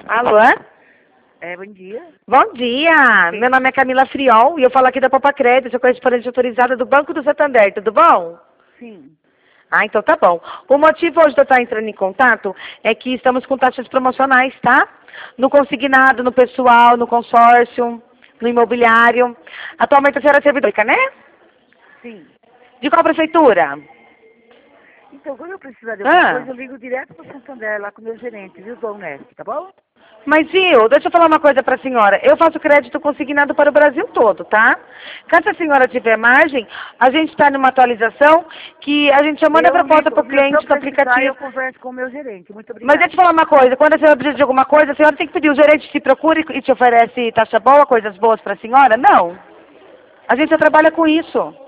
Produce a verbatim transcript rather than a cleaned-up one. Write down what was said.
Alô? É, bom dia. Bom dia, meu nome é Camila Friol e eu falo aqui da Popa Crédito, sou correspondente autorizada do Banco do Santander, tudo bom? Sim. Ah, então tá bom. O motivo hoje de eu estar entrando em contato é que estamos com taxas promocionais, tá? No consignado, no pessoal, no consórcio, no imobiliário. Atualmente a senhora é servidora, né? Sim. De qual prefeitura? Então, quando eu precisar de alguma Ah, coisa, eu ligo direto para o Santander, lá com o meu gerente, viu, Dom Neste, tá bom? mas viu, deixa eu falar uma coisa para a senhora. Eu faço crédito consignado para o Brasil todo, tá? Caso a senhora tiver margem, a gente está numa atualização que a gente já manda a Eu proposta ligo, para o viu, se eu cliente do precisar, eu aplicativo. converso com o meu gerente. Muito Mas deixa eu te obrigada. falar uma coisa, quando a senhora precisa de alguma coisa, a senhora tem que pedir, o gerente te procura e te oferece taxa boa, coisas boas para a senhora? Não. A gente já trabalha com isso.